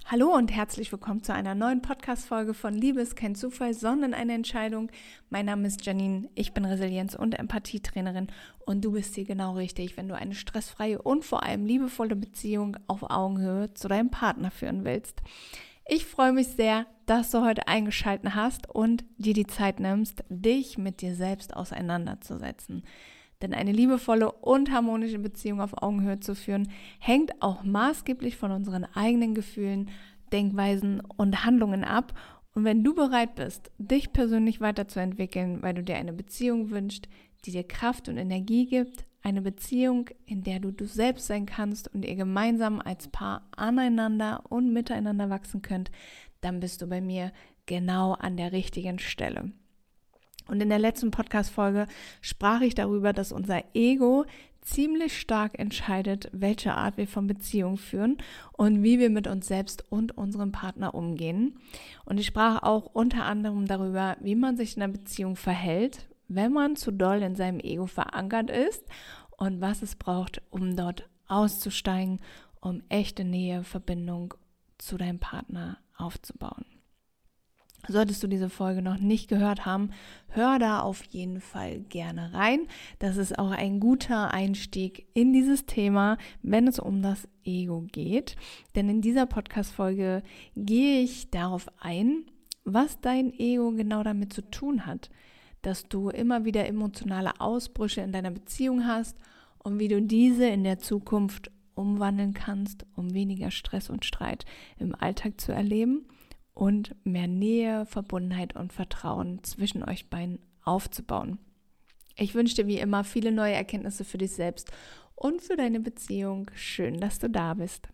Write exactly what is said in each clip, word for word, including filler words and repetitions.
Hallo und herzlich willkommen zu einer neuen Podcast-Folge von Liebe ist kein Zufall, sondern eine Entscheidung. Mein Name ist Janine, ich bin Resilienz- und Empathietrainerin und du bist hier genau richtig, wenn du eine stressfreie und vor allem liebevolle Beziehung auf Augenhöhe zu deinem Partner führen willst. Ich freue mich sehr, dass du heute eingeschaltet hast und dir die Zeit nimmst, dich mit dir selbst auseinanderzusetzen. Denn eine liebevolle und harmonische Beziehung auf Augenhöhe zu führen, hängt auch maßgeblich von unseren eigenen Gefühlen, Denkweisen und Handlungen ab. Und wenn du bereit bist, dich persönlich weiterzuentwickeln, weil du dir eine Beziehung wünschst, die dir Kraft und Energie gibt, eine Beziehung, in der du du selbst sein kannst und ihr gemeinsam als Paar aneinander und miteinander wachsen könnt, dann bist du bei mir genau an der richtigen Stelle. Und in der letzten Podcast-Folge sprach ich darüber, dass unser Ego ziemlich stark entscheidet, welche Art wir von Beziehung führen und wie wir mit uns selbst und unserem Partner umgehen. Und ich sprach auch unter anderem darüber, wie man sich in einer Beziehung verhält, wenn man zu doll in seinem Ego verankert ist und was es braucht, um dort auszusteigen, um echte Nähe, Verbindung zu deinem Partner aufzubauen. Solltest du diese Folge noch nicht gehört haben, hör da auf jeden Fall gerne rein. Das ist auch ein guter Einstieg in dieses Thema, wenn es um das Ego geht. Denn in dieser Podcast-Folge gehe ich darauf ein, was dein Ego genau damit zu tun hat, dass du immer wieder emotionale Ausbrüche in deiner Beziehung hast und wie du diese in der Zukunft umwandeln kannst, um weniger Stress und Streit im Alltag zu erleben und mehr Nähe, Verbundenheit und Vertrauen zwischen euch beiden aufzubauen. Ich wünsche dir wie immer viele neue Erkenntnisse für dich selbst und für deine Beziehung. Schön, dass du da bist.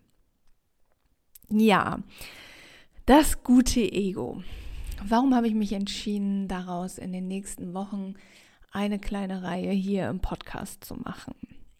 Ja, das gute Ego. Warum habe ich mich entschieden, daraus in den nächsten Wochen eine kleine Reihe hier im Podcast zu machen?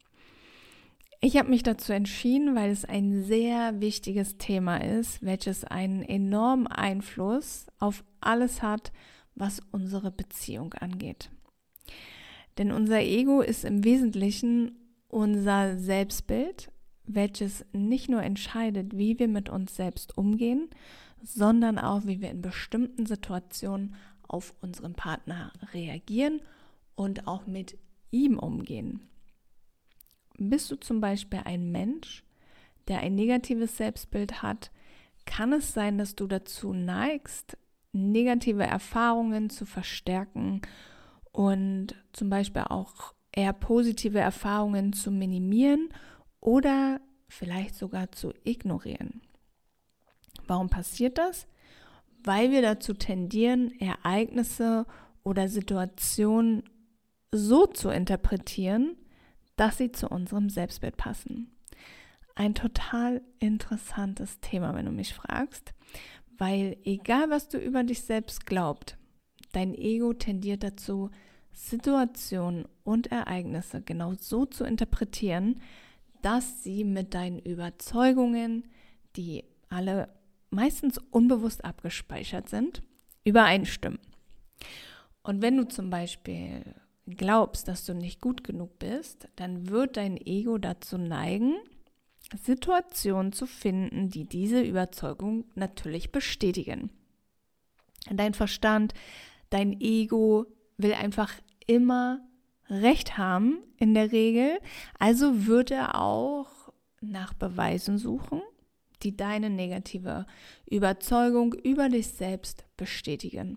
Ich habe mich dazu entschieden, weil es ein sehr wichtiges Thema ist, welches einen enormen Einfluss auf alles hat, was unsere Beziehung angeht. Denn unser Ego ist im Wesentlichen unser Selbstbild, welches nicht nur entscheidet, wie wir mit uns selbst umgehen, sondern auch, wie wir in bestimmten Situationen auf unseren Partner reagieren und auch mit ihm umgehen. Bist du zum Beispiel ein Mensch, der ein negatives Selbstbild hat, kann es sein, dass du dazu neigst, negative Erfahrungen zu verstärken und zum Beispiel auch eher positive Erfahrungen zu minimieren oder vielleicht sogar zu ignorieren. Warum passiert das? Weil wir dazu tendieren, Ereignisse oder Situationen so zu interpretieren, dass sie zu unserem Selbstbild passen. Ein total interessantes Thema, wenn du mich fragst, weil egal, was du über dich selbst glaubst, dein Ego tendiert dazu, Situationen und Ereignisse genau so zu interpretieren, dass sie mit deinen Überzeugungen, die alle meistens unbewusst abgespeichert sind, übereinstimmen. Und wenn du zum Beispiel glaubst, dass du nicht gut genug bist, dann wird dein Ego dazu neigen, Situationen zu finden, die diese Überzeugung natürlich bestätigen. Dein Verstand, dein Ego will einfach immer Recht haben in der Regel, also wird er auch nach Beweisen suchen, die deine negative Überzeugung über dich selbst bestätigen.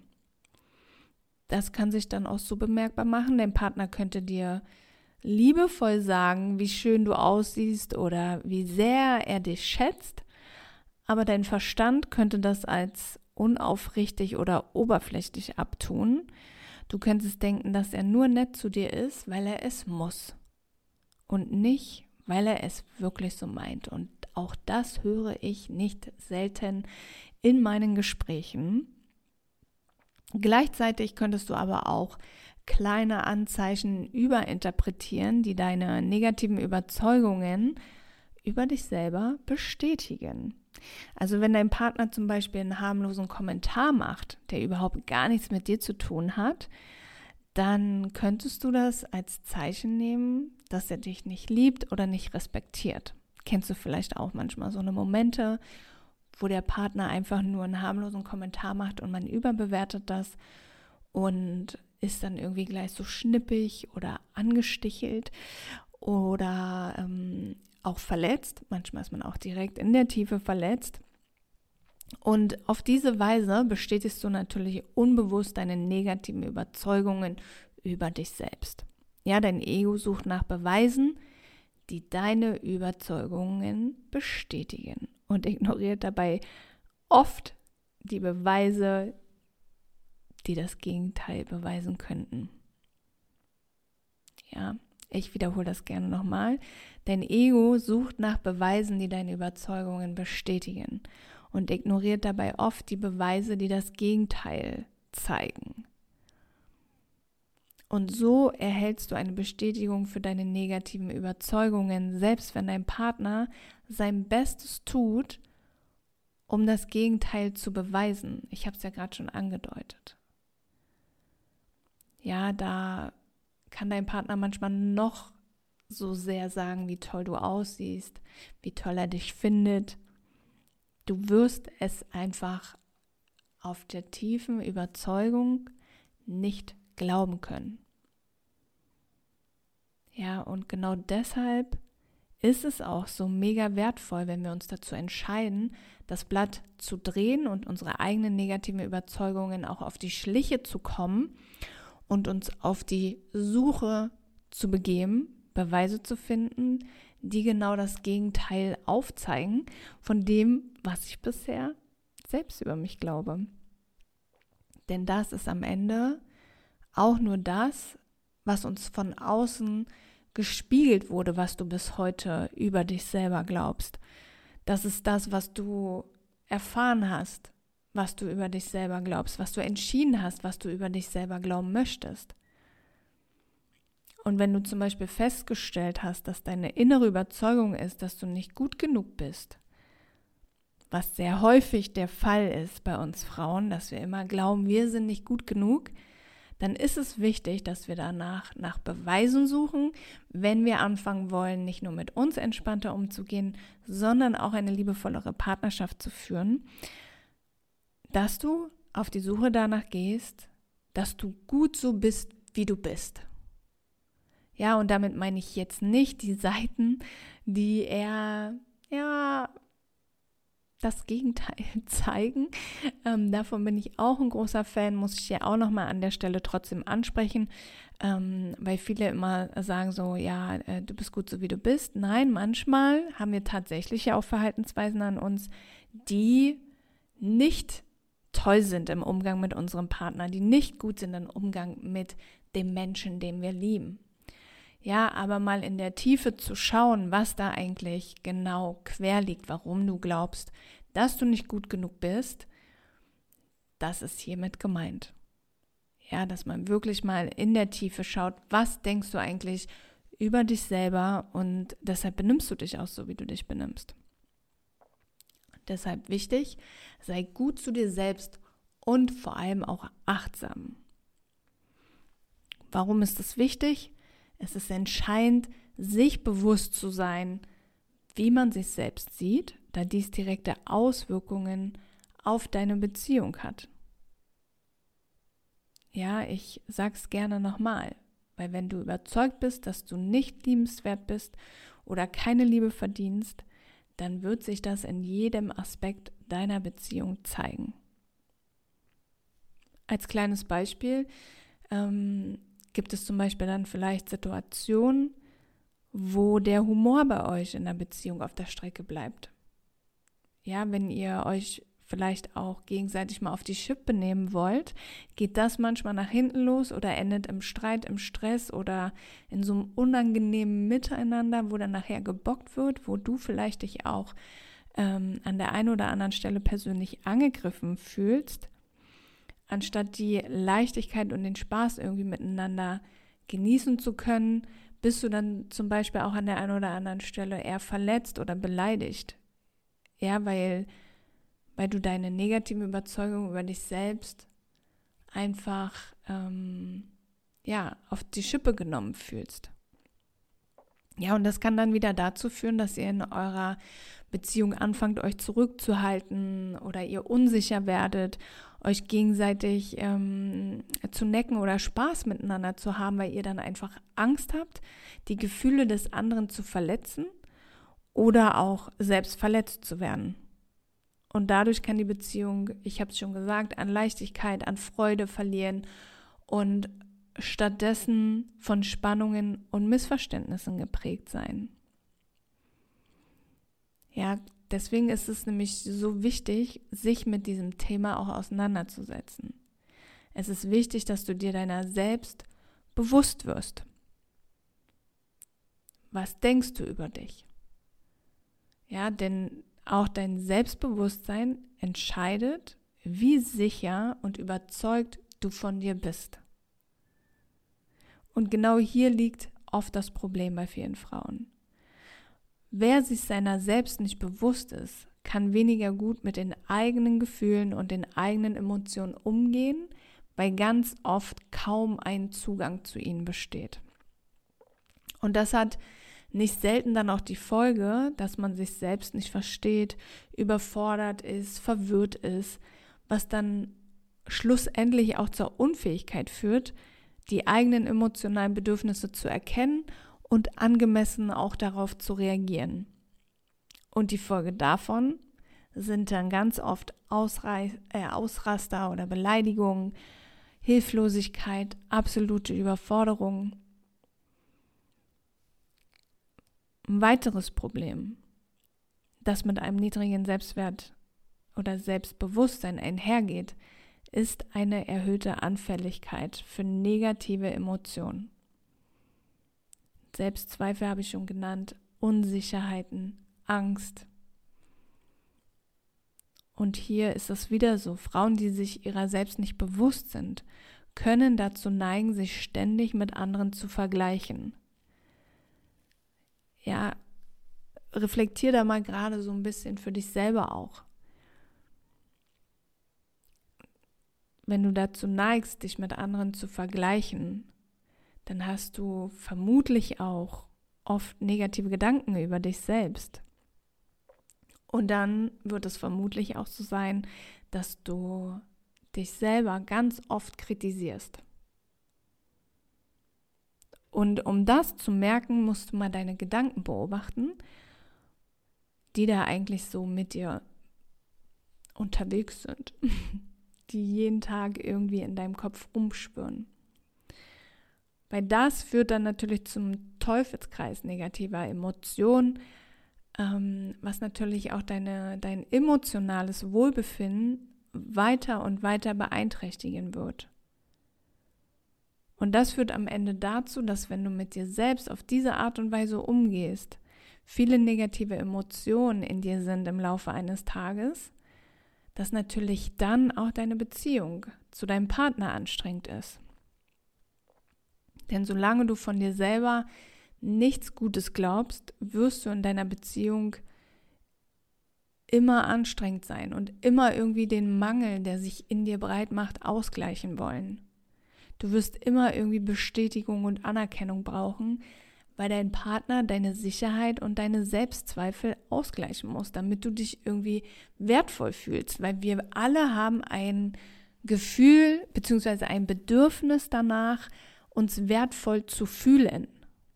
Das kann sich dann auch so bemerkbar machen. Dein Partner könnte dir liebevoll sagen, wie schön du aussiehst oder wie sehr er dich schätzt, aber dein Verstand könnte das als unaufrichtig oder oberflächlich abtun. Du könntest denken, dass er nur nett zu dir ist, weil er es muss und nicht, weil er es wirklich so meint. Und auch das höre ich nicht selten in meinen Gesprächen. Gleichzeitig könntest du aber auch kleine Anzeichen überinterpretieren, die deine negativen Überzeugungen über dich selber bestätigen. Also wenn dein Partner zum Beispiel einen harmlosen Kommentar macht, der überhaupt gar nichts mit dir zu tun hat, dann könntest du das als Zeichen nehmen, dass er dich nicht liebt oder nicht respektiert. Kennst du vielleicht auch manchmal so eine Momente, wo der Partner einfach nur einen harmlosen Kommentar macht und man überbewertet das und ist dann irgendwie gleich so schnippig oder angestichelt oder ähm, auch verletzt. Manchmal ist man auch direkt in der Tiefe verletzt. Und auf diese Weise bestätigst du natürlich unbewusst deine negativen Überzeugungen über dich selbst. Ja, dein Ego sucht nach Beweisen, die deine Überzeugungen bestätigen und ignoriert dabei oft die Beweise, die das Gegenteil beweisen könnten. Ja, ich wiederhole das gerne nochmal. Dein Ego sucht nach Beweisen, die deine Überzeugungen bestätigen und ignoriert dabei oft die Beweise, die das Gegenteil zeigen. Und so erhältst du eine Bestätigung für deine negativen Überzeugungen, selbst wenn dein Partner sein Bestes tut, um das Gegenteil zu beweisen. Ich habe es ja gerade schon angedeutet. Ja, da kann dein Partner manchmal noch so sehr sagen, wie toll du aussiehst, wie toll er dich findet. Du wirst es einfach auf der tiefen Überzeugung nicht glauben können. Ja, und genau deshalb ist es auch so mega wertvoll, wenn wir uns dazu entscheiden, das Blatt zu drehen und unsere eigenen negativen Überzeugungen auch auf die Schliche zu kommen und uns auf die Suche zu begeben, Beweise zu finden, die genau das Gegenteil aufzeigen von dem, was ich bisher selbst über mich glaube. Denn das ist am Ende auch nur das, was uns von außen gespiegelt wurde, was du bis heute über dich selber glaubst. Das ist das, was du erfahren hast, was du über dich selber glaubst, was du entschieden hast, was du über dich selber glauben möchtest. Und wenn du zum Beispiel festgestellt hast, dass deine innere Überzeugung ist, dass du nicht gut genug bist, was sehr häufig der Fall ist bei uns Frauen, dass wir immer glauben, wir sind nicht gut genug, dann ist es wichtig, dass wir danach nach Beweisen suchen, wenn wir anfangen wollen, nicht nur mit uns entspannter umzugehen, sondern auch eine liebevollere Partnerschaft zu führen, dass du auf die Suche danach gehst, dass du gut so bist, wie du bist. Ja, und damit meine ich jetzt nicht die Seiten, die eher, ja, das Gegenteil zeigen. Ähm, davon bin ich auch ein großer Fan, muss ich ja auch nochmal an der Stelle trotzdem ansprechen, ähm, weil viele immer sagen so, ja, äh, du bist gut so wie du bist. Nein, manchmal haben wir tatsächlich ja auch Verhaltensweisen an uns, die nicht toll sind im Umgang mit unserem Partner, die nicht gut sind im Umgang mit dem Menschen, den wir lieben. Ja, aber mal in der Tiefe zu schauen, was da eigentlich genau quer liegt, warum du glaubst, dass du nicht gut genug bist, das ist hiermit gemeint. Ja, dass man wirklich mal in der Tiefe schaut, was denkst du eigentlich über dich selber und deshalb benimmst du dich auch so, wie du dich benimmst. Deshalb wichtig, sei gut zu dir selbst und vor allem auch achtsam. Warum ist das wichtig? Es ist entscheidend, sich bewusst zu sein, wie man sich selbst sieht, da dies direkte Auswirkungen auf deine Beziehung hat. Ja, ich sag's gerne nochmal, weil wenn du überzeugt bist, dass du nicht liebenswert bist oder keine Liebe verdienst, dann wird sich das in jedem Aspekt deiner Beziehung zeigen. Als kleines Beispiel, ähm, gibt es zum Beispiel dann vielleicht Situationen, wo der Humor bei euch in der Beziehung auf der Strecke bleibt. Ja, wenn ihr euch vielleicht auch gegenseitig mal auf die Schippe nehmen wollt, geht das manchmal nach hinten los oder endet im Streit, im Stress oder in so einem unangenehmen Miteinander, wo dann nachher gebockt wird, wo du vielleicht dich auch ähm, an der einen oder anderen Stelle persönlich angegriffen fühlst. Anstatt die Leichtigkeit und den Spaß irgendwie miteinander genießen zu können, bist du dann zum Beispiel auch an der einen oder anderen Stelle eher verletzt oder beleidigt. Ja, weil, weil du deine negativen Überzeugungen über dich selbst einfach ähm, ja, auf die Schippe genommen fühlst. Ja, und das kann dann wieder dazu führen, dass ihr in eurer Beziehung anfangt, euch zurückzuhalten oder ihr unsicher werdet, euch gegenseitig ähm, zu necken oder Spaß miteinander zu haben, weil ihr dann einfach Angst habt, die Gefühle des anderen zu verletzen oder auch selbst verletzt zu werden. Und dadurch kann die Beziehung, ich habe es schon gesagt, an Leichtigkeit, an Freude verlieren und stattdessen von Spannungen und Missverständnissen geprägt sein. Ja, deswegen ist es nämlich so wichtig, sich mit diesem Thema auch auseinanderzusetzen. Es ist wichtig, dass du dir deiner selbst bewusst wirst. Was denkst du über dich? Ja, denn auch dein Selbstbewusstsein entscheidet, wie sicher und überzeugt du von dir bist. Und genau hier liegt oft das Problem bei vielen Frauen. Wer sich seiner selbst nicht bewusst ist, kann weniger gut mit den eigenen Gefühlen und den eigenen Emotionen umgehen, weil ganz oft kaum ein Zugang zu ihnen besteht. Und das hat nicht selten dann auch die Folge, dass man sich selbst nicht versteht, überfordert ist, verwirrt ist, was dann schlussendlich auch zur Unfähigkeit führt, die eigenen emotionalen Bedürfnisse zu erkennen und angemessen auch darauf zu reagieren. Und die Folge davon sind dann ganz oft Ausrei- äh, Ausraster oder Beleidigungen, Hilflosigkeit, absolute Überforderung. Ein weiteres Problem, das mit einem niedrigen Selbstwert oder Selbstbewusstsein einhergeht, ist eine erhöhte Anfälligkeit für negative Emotionen. Selbstzweifel habe ich schon genannt, Unsicherheiten, Angst. Und hier ist es wieder so, Frauen, die sich ihrer selbst nicht bewusst sind, können dazu neigen, sich ständig mit anderen zu vergleichen. Ja, reflektier da mal gerade so ein bisschen für dich selber auch. Wenn du dazu neigst, dich mit anderen zu vergleichen, dann hast du vermutlich auch oft negative Gedanken über dich selbst. Und dann wird es vermutlich auch so sein, dass du dich selber ganz oft kritisierst. Und um das zu merken, musst du mal deine Gedanken beobachten, die da eigentlich so mit dir unterwegs sind, die jeden Tag irgendwie in deinem Kopf rumspüren. Weil das führt dann natürlich zum Teufelskreis negativer Emotionen, ähm, was natürlich auch deine, dein emotionales Wohlbefinden weiter und weiter beeinträchtigen wird. Und das führt am Ende dazu, dass wenn du mit dir selbst auf diese Art und Weise umgehst, viele negative Emotionen in dir sind im Laufe eines Tages, dass natürlich dann auch deine Beziehung zu deinem Partner anstrengend ist. Denn solange du von dir selber nichts Gutes glaubst, wirst du in deiner Beziehung immer anstrengend sein und immer irgendwie den Mangel, der sich in dir breit macht, ausgleichen wollen. Du wirst immer irgendwie Bestätigung und Anerkennung brauchen, weil dein Partner deine Sicherheit und deine Selbstzweifel ausgleichen muss, damit du dich irgendwie wertvoll fühlst. Weil wir alle haben ein Gefühl bzw. ein Bedürfnis danach, uns wertvoll zu fühlen.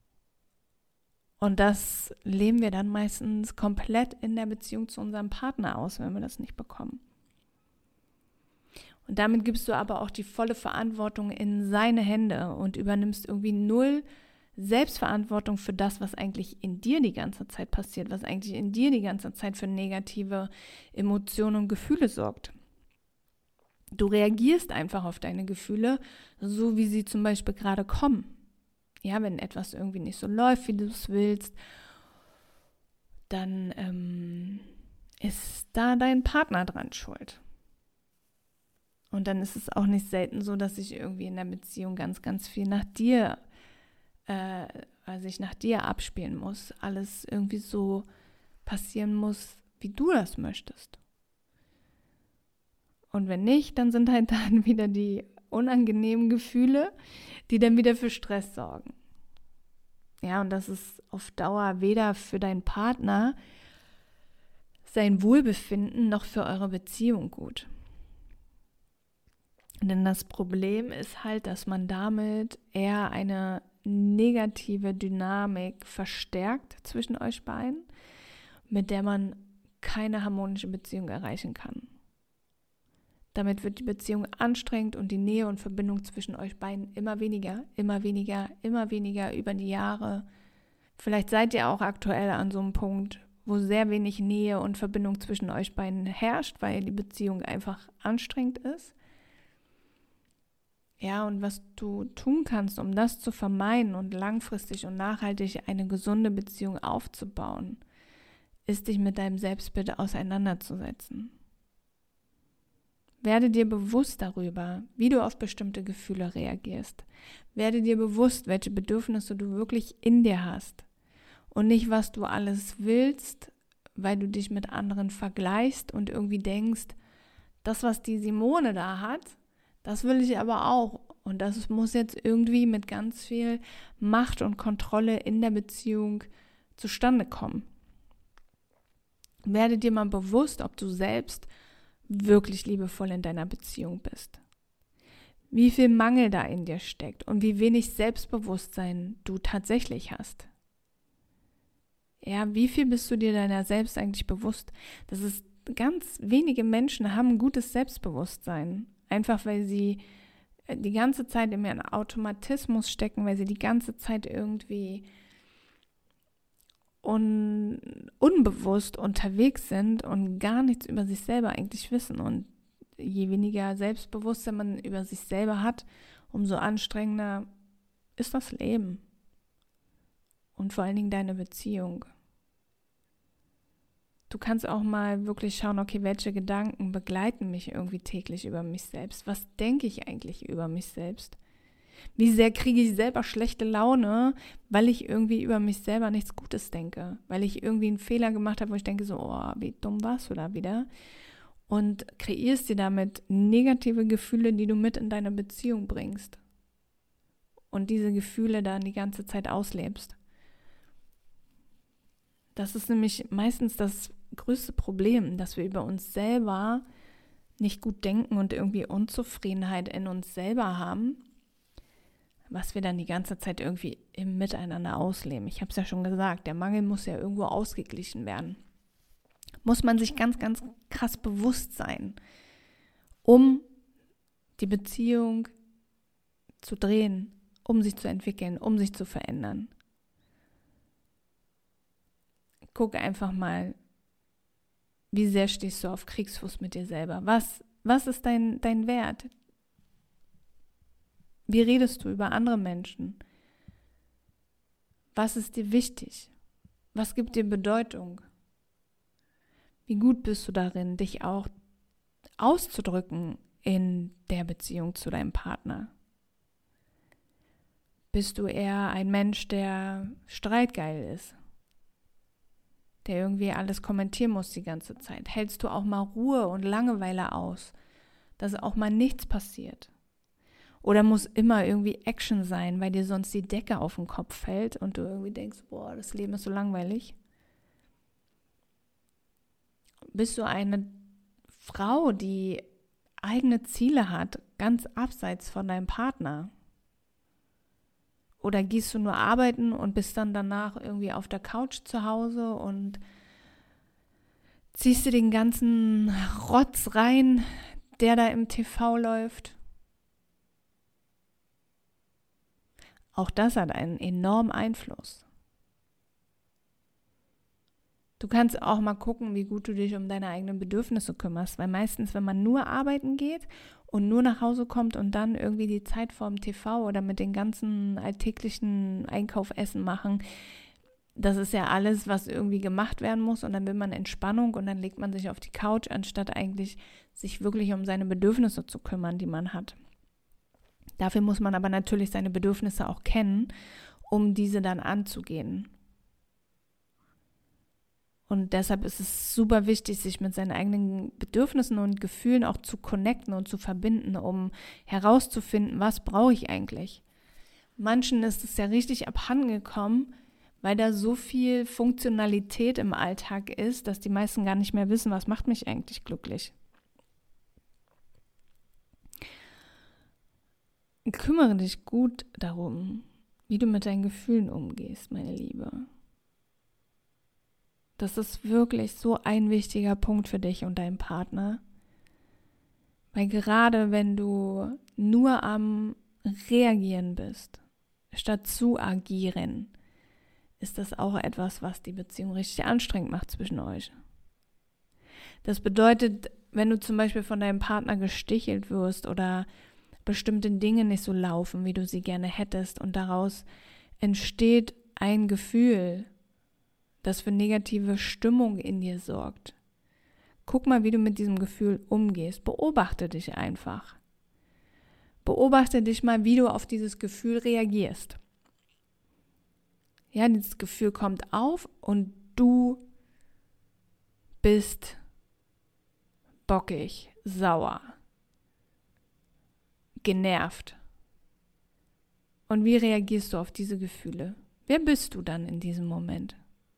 Und das leben wir dann meistens komplett in der Beziehung zu unserem Partner aus, wenn wir das nicht bekommen. Und damit gibst du aber auch die volle Verantwortung in seine Hände und übernimmst irgendwie null Selbstverantwortung für das, was eigentlich in dir die ganze Zeit passiert, was eigentlich in dir die ganze Zeit für negative Emotionen und Gefühle sorgt. Du reagierst einfach auf deine Gefühle, so wie sie zum Beispiel gerade kommen. Ja, wenn etwas irgendwie nicht so läuft, wie du es willst, dann ähm, ist da dein Partner dran schuld. Und dann ist es auch nicht selten so, dass sich irgendwie in der Beziehung ganz, ganz viel nach dir, äh, also sich nach dir abspielen muss. Alles irgendwie so passieren muss, wie du das möchtest. Und wenn nicht, dann sind halt dann wieder die unangenehmen Gefühle, die dann wieder für Stress sorgen. Ja, und das ist auf Dauer weder für deinen Partner sein Wohlbefinden noch für eure Beziehung gut. Denn das Problem ist halt, dass man damit eher eine negative Dynamik verstärkt zwischen euch beiden, mit der man keine harmonische Beziehung erreichen kann. Damit wird die Beziehung anstrengend und die Nähe und Verbindung zwischen euch beiden immer weniger, immer weniger, immer weniger über die Jahre. Vielleicht seid ihr auch aktuell an so einem Punkt, wo sehr wenig Nähe und Verbindung zwischen euch beiden herrscht, weil die Beziehung einfach anstrengend ist. Ja, und was du tun kannst, um das zu vermeiden und langfristig und nachhaltig eine gesunde Beziehung aufzubauen, ist, dich mit deinem Selbstbild auseinanderzusetzen. Werde dir bewusst darüber, wie du auf bestimmte Gefühle reagierst. Werde dir bewusst, welche Bedürfnisse du wirklich in dir hast und nicht, was du alles willst, weil du dich mit anderen vergleichst und irgendwie denkst, das, was die Simone da hat, das will ich aber auch. Und das muss jetzt irgendwie mit ganz viel Macht und Kontrolle in der Beziehung zustande kommen. Werde dir mal bewusst, ob du selbst wirklich liebevoll in deiner Beziehung bist. Wie viel Mangel da in dir steckt und wie wenig Selbstbewusstsein du tatsächlich hast. Ja, wie viel bist du dir deiner selbst eigentlich bewusst? Das ist, ganz wenige Menschen haben ein gutes Selbstbewusstsein. Einfach weil sie die ganze Zeit in ihren Automatismus stecken, weil sie die ganze Zeit irgendwie un, unbewusst unterwegs sind und gar nichts über sich selber eigentlich wissen. Und je weniger Selbstbewusstsein man über sich selber hat, umso anstrengender ist das Leben. Und vor allen Dingen deine Beziehung. Du kannst auch mal wirklich schauen, okay, welche Gedanken begleiten mich irgendwie täglich über mich selbst? Was denke ich eigentlich über mich selbst? Wie sehr kriege ich selber schlechte Laune, weil ich irgendwie über mich selber nichts Gutes denke? Weil ich irgendwie einen Fehler gemacht habe, wo ich denke so, oh, wie dumm warst du da wieder? Und kreierst dir damit negative Gefühle, die du mit in deine Beziehung bringst. Und diese Gefühle dann die ganze Zeit auslebst. Das ist nämlich meistens das größte Problem, dass wir über uns selber nicht gut denken und irgendwie Unzufriedenheit in uns selber haben, was wir dann die ganze Zeit irgendwie im Miteinander ausleben. Ich habe es ja schon gesagt, der Mangel muss ja irgendwo ausgeglichen werden. Muss man sich ganz, ganz krass bewusst sein, um die Beziehung zu drehen, um sich zu entwickeln, um sich zu verändern. Guck einfach mal, wie sehr stehst du auf Kriegsfuß mit dir selber? Was, was ist dein, dein Wert? Wie redest du über andere Menschen? Was ist dir wichtig? Was gibt dir Bedeutung? Wie gut bist du darin, dich auch auszudrücken in der Beziehung zu deinem Partner? Bist du eher ein Mensch, der streitgeil ist? Der irgendwie alles kommentieren muss die ganze Zeit? Hältst du auch mal Ruhe und Langeweile aus, dass auch mal nichts passiert? Oder muss immer irgendwie Action sein, weil dir sonst die Decke auf den Kopf fällt und du irgendwie denkst, boah, das Leben ist so langweilig? Bist du eine Frau, die eigene Ziele hat, ganz abseits von deinem Partner? Oder gehst du nur arbeiten und bist dann danach irgendwie auf der Couch zu Hause und ziehst dir den ganzen Rotz rein, der da im T V läuft? Auch das hat einen enormen Einfluss. Du kannst auch mal gucken, wie gut du dich um deine eigenen Bedürfnisse kümmerst, weil meistens, wenn man nur arbeiten geht und nur nach Hause kommt und dann irgendwie die Zeit vorm T V oder mit den ganzen alltäglichen Einkaufessen machen, das ist ja alles, was irgendwie gemacht werden muss und dann will man Entspannung und dann legt man sich auf die Couch, anstatt eigentlich sich wirklich um seine Bedürfnisse zu kümmern, die man hat. Dafür muss man aber natürlich seine Bedürfnisse auch kennen, um diese dann anzugehen. Und deshalb ist es super wichtig, sich mit seinen eigenen Bedürfnissen und Gefühlen auch zu connecten und zu verbinden, um herauszufinden, was brauche ich eigentlich? Manchen ist es ja richtig abhandengekommen, weil da so viel Funktionalität im Alltag ist, dass die meisten gar nicht mehr wissen, was macht mich eigentlich glücklich. Kümmere dich gut darum, wie du mit deinen Gefühlen umgehst, meine Liebe. Das ist wirklich so ein wichtiger Punkt für dich und deinen Partner. Weil gerade wenn du nur am Reagieren bist, statt zu agieren, ist das auch etwas, was die Beziehung richtig anstrengend macht zwischen euch. Das bedeutet, wenn du zum Beispiel von deinem Partner gestichelt wirst oder bestimmte Dinge nicht so laufen, wie du sie gerne hättest und daraus entsteht ein Gefühl, das für negative Stimmung in dir sorgt. Guck mal, wie du mit diesem Gefühl umgehst. Beobachte dich einfach. Beobachte dich mal, wie du auf dieses Gefühl reagierst. Ja, dieses Gefühl kommt auf und du bist bockig, sauer, genervt. Und wie reagierst du auf diese Gefühle? Wer bist du dann in diesem Moment?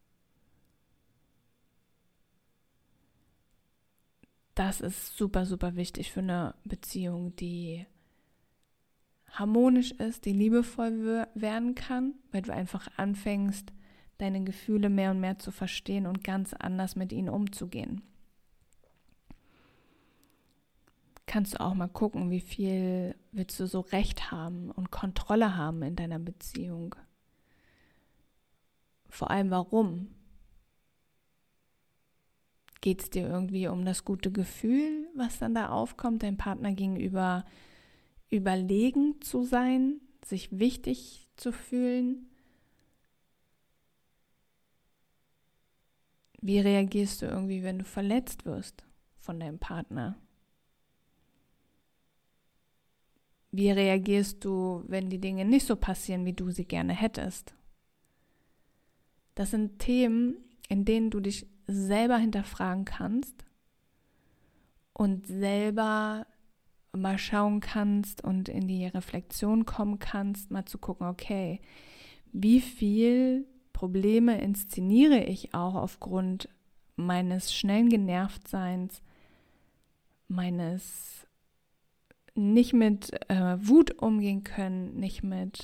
Das ist super, super wichtig für eine Beziehung, die harmonisch ist, die liebevoll werden kann, weil du einfach anfängst, deine Gefühle mehr und mehr zu verstehen und ganz anders mit ihnen umzugehen. Kannst du auch mal gucken, wie viel willst du so Recht haben und Kontrolle haben in deiner Beziehung. Vor allem warum? Geht es dir irgendwie um das gute Gefühl, was dann da aufkommt, deinem Partner gegenüber überlegen zu sein, sich wichtig zu fühlen? Wie reagierst du irgendwie, wenn du verletzt wirst von deinem Partner? Wie reagierst du, wenn die Dinge nicht so passieren, wie du sie gerne hättest? Das sind Themen, in denen du dich selber hinterfragen kannst und selber mal schauen kannst und in die Reflexion kommen kannst, mal zu gucken, okay, wie viel Probleme inszeniere ich auch aufgrund meines schnellen Genervtseins, meines nicht mit äh, Wut umgehen können, nicht mit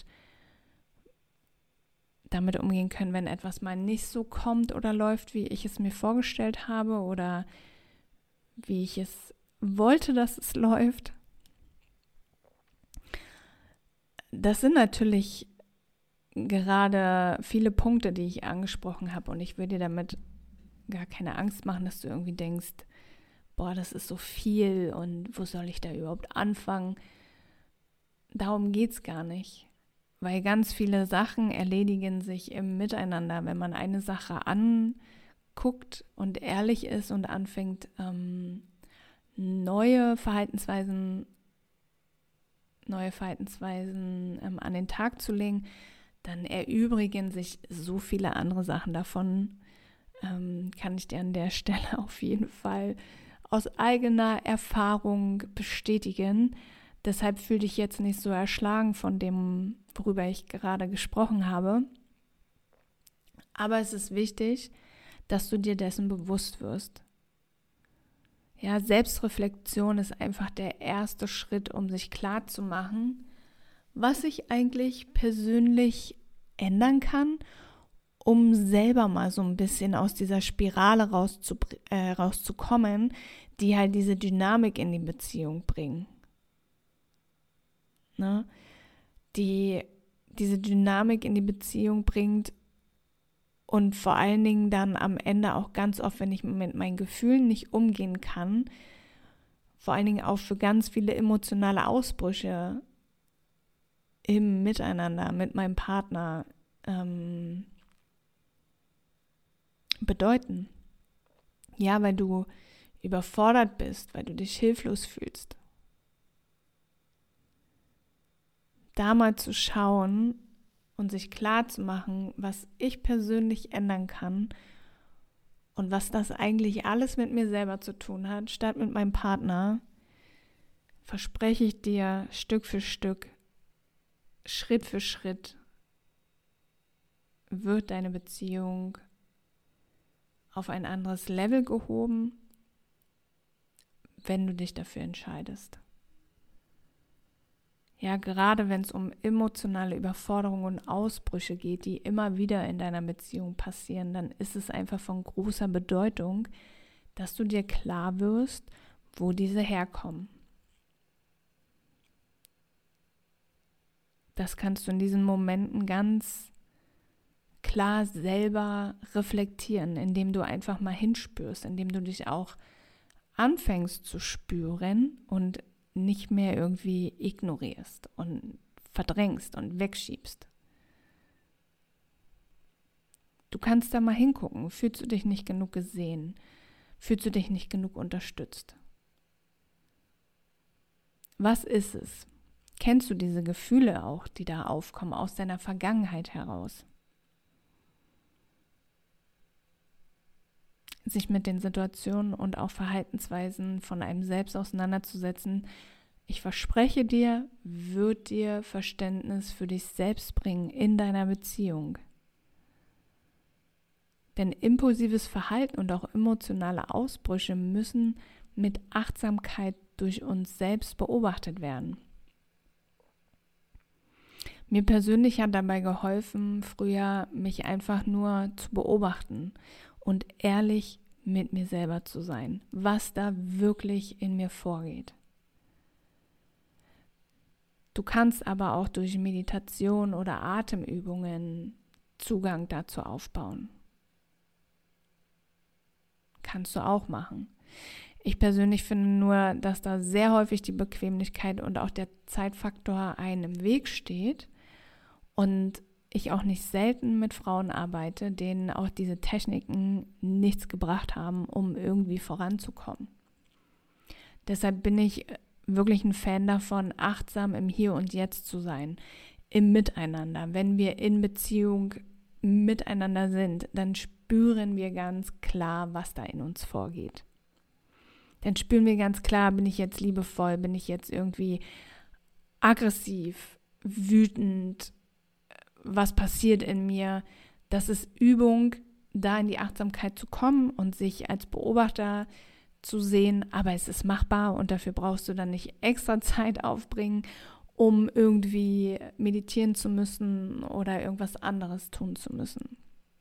damit umgehen können, wenn etwas mal nicht so kommt oder läuft, wie ich es mir vorgestellt habe oder wie ich es wollte, dass es läuft. Das sind natürlich gerade viele Punkte, die ich angesprochen habe und ich will dir damit gar keine Angst machen, dass du irgendwie denkst, boah, das ist so viel und wo soll ich da überhaupt anfangen? Darum geht es gar nicht. Weil ganz viele Sachen erledigen sich im Miteinander, wenn man eine Sache anguckt und ehrlich ist und anfängt, ähm, neue Verhaltensweisen, neue Verhaltensweisen ähm, an den Tag zu legen, dann erübrigen sich so viele andere Sachen davon. Ähm, kann ich dir an der Stelle auf jeden Fall aus eigener Erfahrung bestätigen. Deshalb fühl dich jetzt nicht so erschlagen von dem, worüber ich gerade gesprochen habe. Aber es ist wichtig, dass du dir dessen bewusst wirst. Ja, Selbstreflexion ist einfach der erste Schritt, um sich klarzumachen, was ich eigentlich persönlich ändern kann, um selber mal so ein bisschen aus dieser Spirale rauszu, äh, rauszukommen, die halt diese Dynamik in die Beziehung bringen. Ne? Die diese Dynamik in die Beziehung bringt und vor allen Dingen dann am Ende auch ganz oft, wenn ich mit meinen Gefühlen nicht umgehen kann, vor allen Dingen auch für ganz viele emotionale Ausbrüche im Miteinander mit meinem Partner ähm, bedeuten. Ja, weil du überfordert bist, weil du dich hilflos fühlst. Da mal zu schauen und sich klar zu machen, was ich persönlich ändern kann und was das eigentlich alles mit mir selber zu tun hat, statt mit meinem Partner, verspreche ich dir Stück für Stück, Schritt für Schritt wird deine Beziehung auf ein anderes Level gehoben, wenn du dich dafür entscheidest. Ja, gerade wenn es um emotionale Überforderungen und Ausbrüche geht, die immer wieder in deiner Beziehung passieren, dann ist es einfach von großer Bedeutung, dass du dir klar wirst, wo diese herkommen. Das kannst du in diesen Momenten ganz klar selber reflektieren, indem du einfach mal hinspürst, indem du dich auch anfängst zu spüren und nicht mehr irgendwie ignorierst und verdrängst und wegschiebst. Du kannst da mal hingucken. Fühlst du dich nicht genug gesehen? Fühlst du dich nicht genug unterstützt? Was ist es? Kennst du diese Gefühle auch, die da aufkommen, aus deiner Vergangenheit heraus? Sich mit den Situationen und auch Verhaltensweisen von einem selbst auseinanderzusetzen, ich verspreche dir, wird dir Verständnis für dich selbst bringen in deiner Beziehung. Denn impulsives Verhalten und auch emotionale Ausbrüche müssen mit Achtsamkeit durch uns selbst beobachtet werden. Mir persönlich hat dabei geholfen, früher mich einfach nur zu beobachten und ehrlich mit mir selber zu sein, was da wirklich in mir vorgeht. Du kannst aber auch durch Meditation oder Atemübungen Zugang dazu aufbauen. Kannst du auch machen. Ich persönlich finde nur, dass da sehr häufig die Bequemlichkeit und auch der Zeitfaktor einem im Weg steht und ich auch nicht selten mit Frauen arbeite, denen auch diese Techniken nichts gebracht haben, um irgendwie voranzukommen. Deshalb bin ich wirklich ein Fan davon, achtsam im Hier und Jetzt zu sein, im Miteinander. Wenn wir in Beziehung miteinander sind, dann spüren wir ganz klar, was da in uns vorgeht. Dann spüren wir ganz klar, bin ich jetzt liebevoll, bin ich jetzt irgendwie aggressiv, wütend, was passiert in mir. Das ist Übung, da in die Achtsamkeit zu kommen und sich als Beobachter zu sehen, aber es ist machbar und dafür brauchst du dann nicht extra Zeit aufbringen, um irgendwie meditieren zu müssen oder irgendwas anderes tun zu müssen.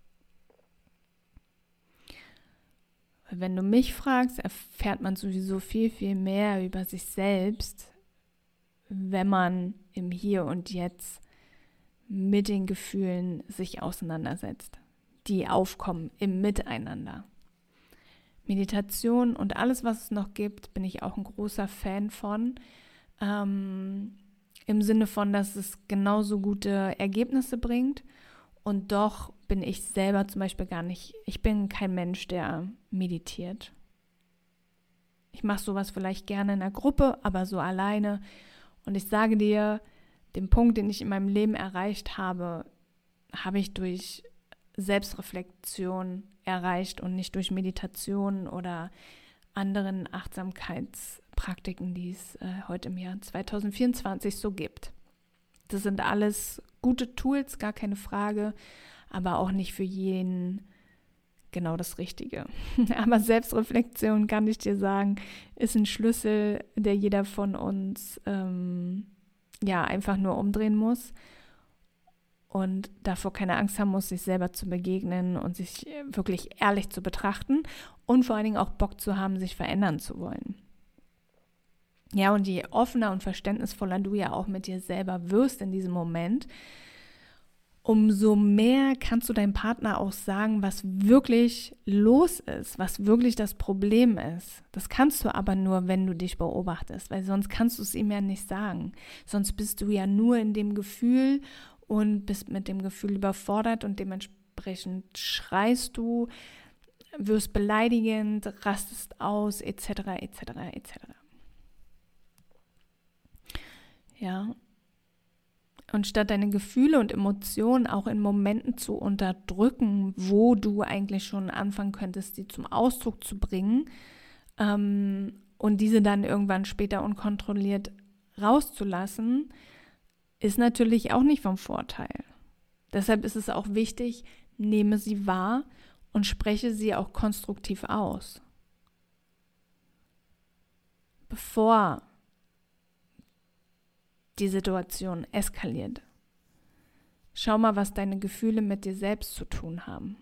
Wenn du mich fragst, erfährt man sowieso viel, viel mehr über sich selbst, wenn man im Hier und Jetzt mit den Gefühlen sich auseinandersetzt, die aufkommen im Miteinander. Meditation und alles, was es noch gibt, bin ich auch ein großer Fan von, ähm, im Sinne von, dass es genauso gute Ergebnisse bringt. Und doch bin ich selber zum Beispiel gar nicht, ich bin kein Mensch, der meditiert. Ich mache sowas vielleicht gerne in einer Gruppe, aber so alleine. Und ich sage dir, den Punkt, den ich in meinem Leben erreicht habe, habe ich durch Selbstreflexion erreicht und nicht durch Meditation oder anderen Achtsamkeitspraktiken, die es äh, heute im Jahr zwanzig vierundzwanzig so gibt. Das sind alles gute Tools, gar keine Frage, aber auch nicht für jeden genau das Richtige. Aber Selbstreflexion, kann ich dir sagen, ist ein Schlüssel, der jeder von uns ähm, ja einfach nur umdrehen muss und davor keine Angst haben muss, sich selber zu begegnen und sich wirklich ehrlich zu betrachten und vor allen Dingen auch Bock zu haben, sich verändern zu wollen. Ja, und je offener und verständnisvoller du ja auch mit dir selber wirst in diesem Moment, umso mehr kannst du deinem Partner auch sagen, was wirklich los ist, was wirklich das Problem ist. Das kannst du aber nur, wenn du dich beobachtest, weil sonst kannst du es ihm ja nicht sagen. Sonst bist du ja nur in dem Gefühl und bist mit dem Gefühl überfordert und dementsprechend schreist du, wirst beleidigend, rastest aus, et cetera, et cetera, et cetera. Ja, und statt deine Gefühle und Emotionen auch in Momenten zu unterdrücken, wo du eigentlich schon anfangen könntest, sie zum Ausdruck zu bringen ähm, und diese dann irgendwann später unkontrolliert rauszulassen, ist natürlich auch nicht vom Vorteil. Deshalb ist es auch wichtig, nehme sie wahr und spreche sie auch konstruktiv aus. Bevor die Situation eskaliert. Schau mal, was deine Gefühle mit dir selbst zu tun haben.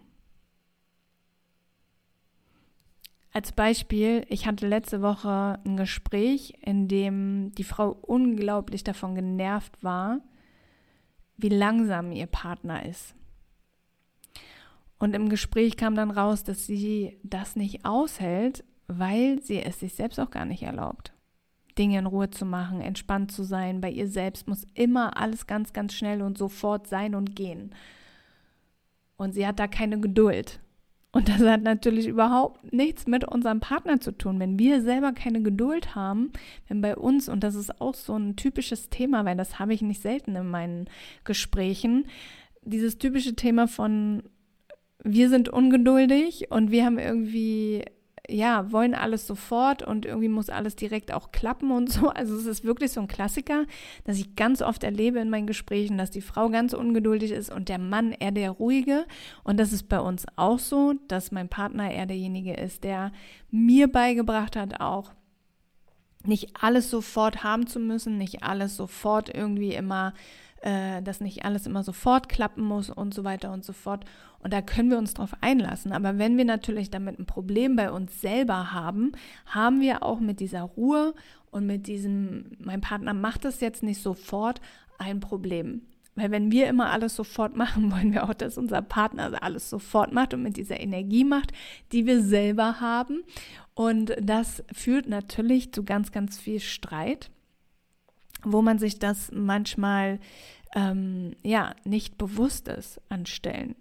Als Beispiel, ich hatte letzte Woche ein Gespräch, in dem die Frau unglaublich davon genervt war, wie langsam ihr Partner ist. Und im Gespräch kam dann raus, dass sie das nicht aushält, weil sie es sich selbst auch gar nicht erlaubt, Dinge in Ruhe zu machen, entspannt zu sein. Bei ihr selbst muss immer alles ganz, ganz schnell und sofort sein und gehen. Und sie hat da keine Geduld. Und das hat natürlich überhaupt nichts mit unserem Partner zu tun. Wenn wir selber keine Geduld haben, wenn bei uns, und das ist auch so ein typisches Thema, weil das habe ich nicht selten in meinen Gesprächen, dieses typische Thema von, wir sind ungeduldig und wir haben irgendwie, ja, wollen alles sofort und irgendwie muss alles direkt auch klappen und so. Also es ist wirklich so ein Klassiker, dass ich ganz oft erlebe in meinen Gesprächen, dass die Frau ganz ungeduldig ist und der Mann eher der Ruhige. Und das ist bei uns auch so, dass mein Partner eher derjenige ist, der mir beigebracht hat, auch nicht alles sofort haben zu müssen, nicht alles sofort irgendwie immer, äh, dass nicht alles immer sofort klappen muss und so weiter und so fort. Und da können wir uns drauf einlassen. Aber wenn wir natürlich damit ein Problem bei uns selber haben, haben wir auch mit dieser Ruhe und mit diesem, mein Partner macht das jetzt nicht sofort, ein Problem. Weil wenn wir immer alles sofort machen, wollen wir auch, dass unser Partner alles sofort macht und mit dieser Energie macht, die wir selber haben. Und das führt natürlich zu ganz, ganz viel Streit, wo man sich das manchmal ähm, ja, nicht bewusst ist an Stellen.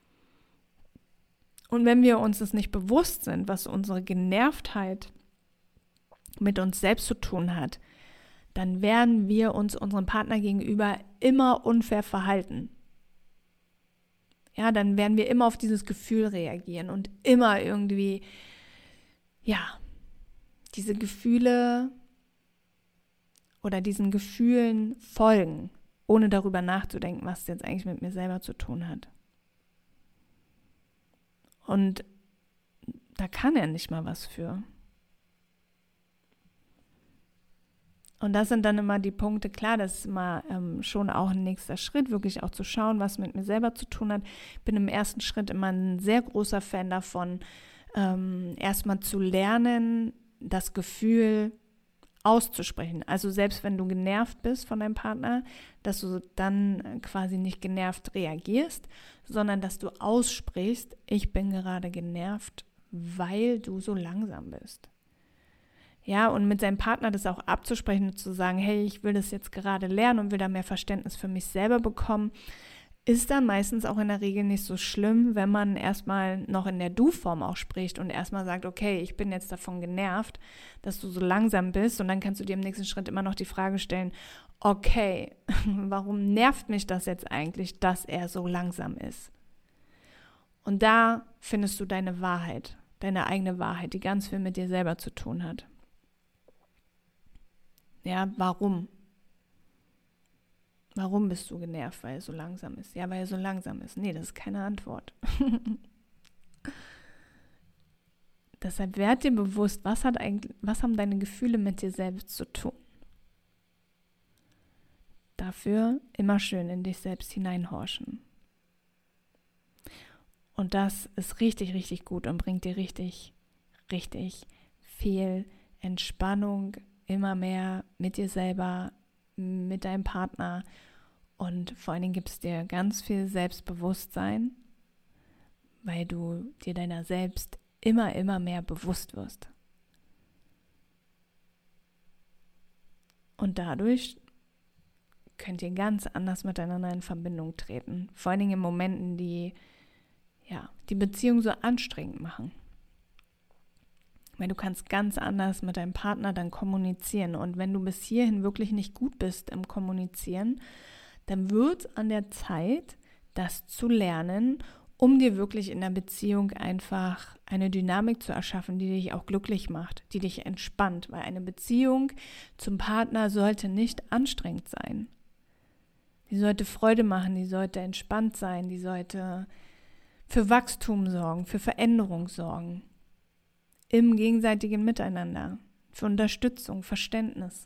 Und wenn wir uns das nicht bewusst sind, was unsere Genervtheit mit uns selbst zu tun hat, dann werden wir uns unserem Partner gegenüber immer unfair verhalten. Ja, dann werden wir immer auf dieses Gefühl reagieren und immer irgendwie, ja, diese Gefühle oder diesen Gefühlen folgen, ohne darüber nachzudenken, was es jetzt eigentlich mit mir selber zu tun hat. Und da kann er nicht mal was für. Und das sind dann immer die Punkte, klar, das ist immer ähm, schon auch ein nächster Schritt, wirklich auch zu schauen, was mit mir selber zu tun hat. Ich bin im ersten Schritt immer ein sehr großer Fan davon, ähm, erstmal zu lernen, das Gefühl auszusprechen. Also selbst wenn du genervt bist von deinem Partner, dass du dann quasi nicht genervt reagierst, sondern dass du aussprichst, ich bin gerade genervt, weil du so langsam bist. Ja, und mit seinem Partner das auch abzusprechen und zu sagen, hey, ich will das jetzt gerade lernen und will da mehr Verständnis für mich selber bekommen, ist dann meistens auch in der Regel nicht so schlimm, wenn man erstmal noch in der Du-Form auch spricht und erstmal sagt, okay, ich bin jetzt davon genervt, dass du so langsam bist, und dann kannst du dir im nächsten Schritt immer noch die Frage stellen, okay, warum nervt mich das jetzt eigentlich, dass er so langsam ist? Und da findest du deine Wahrheit, deine eigene Wahrheit, die ganz viel mit dir selber zu tun hat. Ja, warum? Warum bist du genervt, weil er so langsam ist? Ja, weil er so langsam ist. Nee, das ist keine Antwort. Deshalb werd dir bewusst, was, hat eigentlich, was haben deine Gefühle mit dir selbst zu tun? Dafür immer schön in dich selbst hineinhorchen. Und das ist richtig, richtig gut und bringt dir richtig, richtig viel Entspannung, immer mehr mit dir selber, mit deinem Partner, und vor allen Dingen gibt es dir ganz viel Selbstbewusstsein, weil du dir deiner selbst immer, immer mehr bewusst wirst. Und dadurch könnt ihr ganz anders miteinander in Verbindung treten, vor allen Dingen in Momenten, die ja, die Beziehung so anstrengend machen. Weil du kannst ganz anders mit deinem Partner dann kommunizieren. Und wenn du bis hierhin wirklich nicht gut bist im Kommunizieren, dann wird es an der Zeit, das zu lernen, um dir wirklich in der Beziehung einfach eine Dynamik zu erschaffen, die dich auch glücklich macht, die dich entspannt. Weil eine Beziehung zum Partner sollte nicht anstrengend sein. Die sollte Freude machen, die sollte entspannt sein, die sollte für Wachstum sorgen, für Veränderung sorgen. Im gegenseitigen Miteinander, für Unterstützung, Verständnis.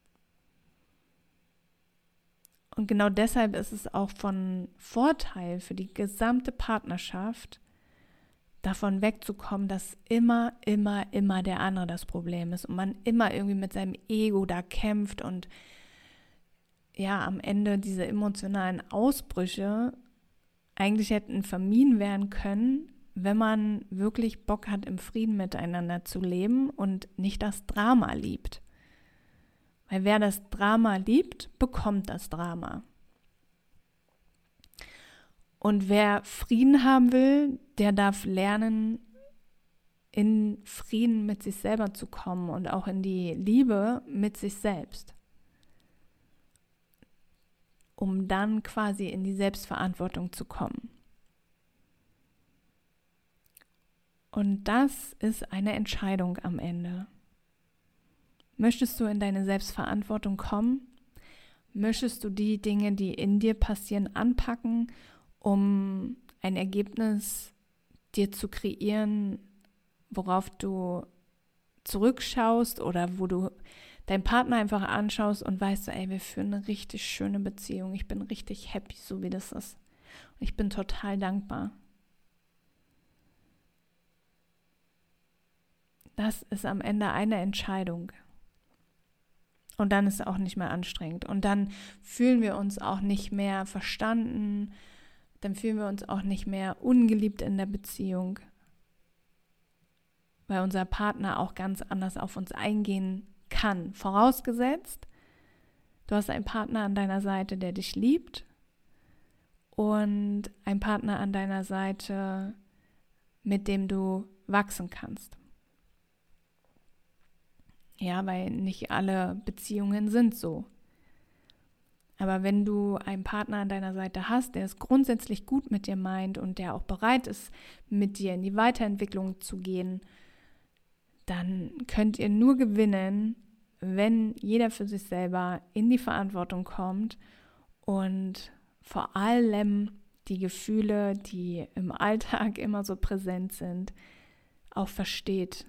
Und genau deshalb ist es auch von Vorteil für die gesamte Partnerschaft, davon wegzukommen, dass immer, immer, immer der andere das Problem ist und man immer irgendwie mit seinem Ego da kämpft und ja, am Ende diese emotionalen Ausbrüche eigentlich hätten vermieden werden können, wenn man wirklich Bock hat, im Frieden miteinander zu leben und nicht das Drama liebt. Weil wer das Drama liebt, bekommt das Drama. Und wer Frieden haben will, der darf lernen, in Frieden mit sich selber zu kommen und auch in die Liebe mit sich selbst. Um dann quasi in die Selbstverantwortung zu kommen. Und das ist eine Entscheidung am Ende. Möchtest du in deine Selbstverantwortung kommen? Möchtest du die Dinge, die in dir passieren, anpacken, um ein Ergebnis dir zu kreieren, worauf du zurückschaust oder wo du deinen Partner einfach anschaust und weißt, so, ey, wir führen eine richtig schöne Beziehung. Ich bin richtig happy, so wie das ist. Und ich bin total dankbar. Das ist am Ende eine Entscheidung. Und dann ist es auch nicht mehr anstrengend. Und dann fühlen wir uns auch nicht mehr verstanden. Dann fühlen wir uns auch nicht mehr ungeliebt in der Beziehung. Weil unser Partner auch ganz anders auf uns eingehen kann. Vorausgesetzt, du hast einen Partner an deiner Seite, der dich liebt. Und einen Partner an deiner Seite, mit dem du wachsen kannst. Ja, weil nicht alle Beziehungen sind so. Aber wenn du einen Partner an deiner Seite hast, der es grundsätzlich gut mit dir meint und der auch bereit ist, mit dir in die Weiterentwicklung zu gehen, dann könnt ihr nur gewinnen, wenn jeder für sich selber in die Verantwortung kommt und vor allem die Gefühle, die im Alltag immer so präsent sind, auch versteht.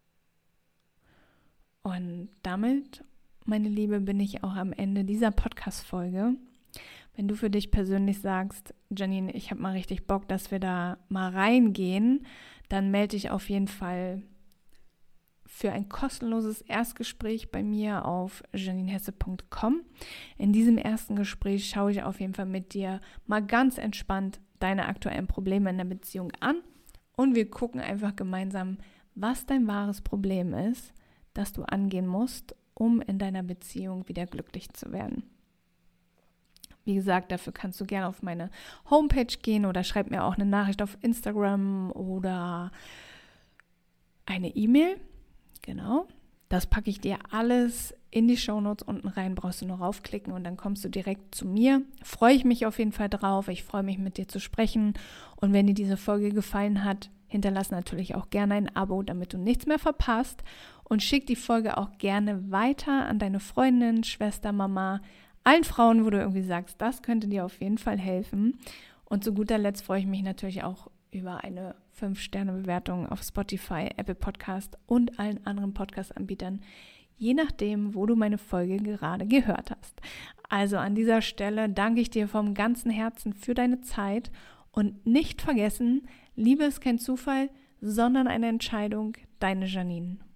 Und damit, meine Liebe, bin ich auch am Ende dieser Podcast-Folge. Wenn du für dich persönlich sagst, Janine, ich habe mal richtig Bock, dass wir da mal reingehen, dann melde dich auf jeden Fall für ein kostenloses Erstgespräch bei mir auf janine hesse punkt com. In diesem ersten Gespräch schaue ich auf jeden Fall mit dir mal ganz entspannt deine aktuellen Probleme in der Beziehung an und wir gucken einfach gemeinsam, was dein wahres Problem ist, das du angehen musst, um in deiner Beziehung wieder glücklich zu werden. Wie gesagt, dafür kannst du gerne auf meine Homepage gehen oder schreib mir auch eine Nachricht auf Instagram oder eine E-Mail. Genau, das packe ich dir alles in die Shownotes unten rein, brauchst du nur raufklicken und dann kommst du direkt zu mir. Freue ich mich auf jeden Fall drauf, ich freue mich mit dir zu sprechen und wenn dir diese Folge gefallen hat, hinterlass natürlich auch gerne ein Abo, damit du nichts mehr verpasst und schick die Folge auch gerne weiter an deine Freundin, Schwester, Mama, allen Frauen, wo du irgendwie sagst, das könnte dir auf jeden Fall helfen. Und zu guter Letzt freue ich mich natürlich auch über eine fünf Sterne Bewertung auf Spotify, Apple Podcast und allen anderen Podcast-Anbietern, je nachdem, wo du meine Folge gerade gehört hast. Also an dieser Stelle danke ich dir vom ganzen Herzen für deine Zeit und nicht vergessen, Liebe ist kein Zufall, sondern eine Entscheidung. Deine Janine.